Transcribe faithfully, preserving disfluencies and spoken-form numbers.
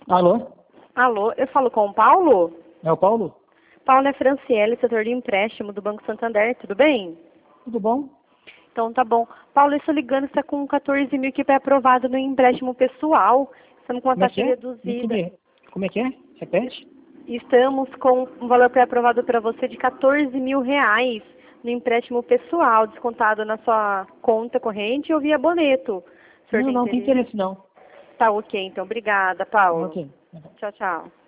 Alô? Alô, eu falo com o Paulo? É o Paulo? Paulo é Franciele, setor de empréstimo do Banco Santander, tudo bem? Tudo bom? Então tá bom. Paulo, eu estou ligando, está com quatorze mil que foi aprovado no empréstimo pessoal. Estamos com uma Como é taxa que é? reduzida. Entendi. Como é que é? Repete? Estamos com um valor pré-aprovado para você de quatorze mil reais no empréstimo pessoal, descontado na sua conta corrente ou via boleto. O senhor Não, tem não tem interesse? interesse não. Tá ok, então. Obrigada, Tá Paulo. ok. Tchau, tchau.